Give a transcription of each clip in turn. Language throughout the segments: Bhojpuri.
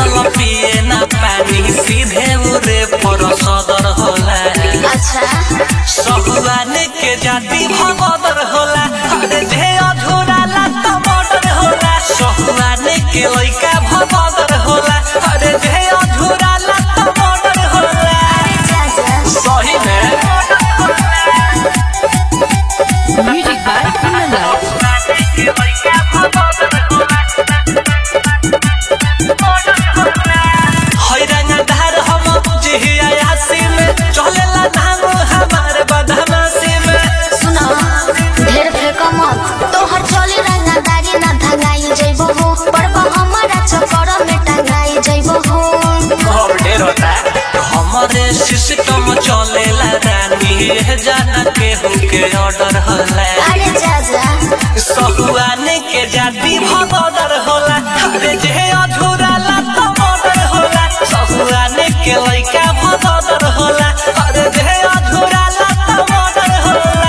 पियल पिए ना पानी सीधे उरे पर सदर होला। अच्छा सहुआन के जाति भगदर होला। अरे जे अधूरा ला तो मर्डर होला। सहुआन के लइका भगदर होला। अरे जे अधूरा ला तो मर्डर होला। सही में म्यूजिक बाय कुंदन हैरंगधार हम जिहिया यासी में चलेला नाम हमार बदमाशी में। सुना ढेर फेंको मत तोहर चली रंगदारी ना धंगाई जइबो हो पड़बो हमारा चक्कर में टंगाई जइबो हो। और ढेर होता हमारे सिस्टम चलेला रानी ये जाना के हुके ऑर्डर होला। अरे जा सहुआन के जाति भगदर होला। अरे जे अधूरा ला तो मर्डर होला। सहुआन के लइका भगदर होला। अरे जे अधूरा ला तो मर्डर होला।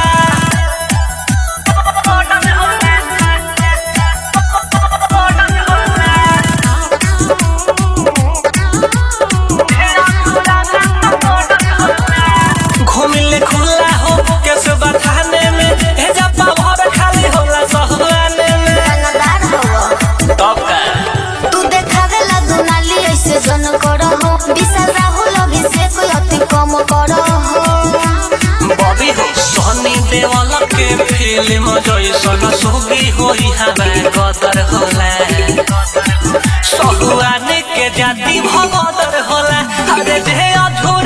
घूमिले खुला हो कैसे बताने में हेजा पावर खाली होला सहुआने में। रंगदार हो तब का तू देखावे ला दुनाली ऐसे जन करो हो विशाल राहुल अभिषेक अति कम करो हो। बॉबी हो सोनी देवल के फिल्म जैसन सोगी होई हवा कदर होला। सहुआन के जाति भगदर होला। अरे जे अधूरा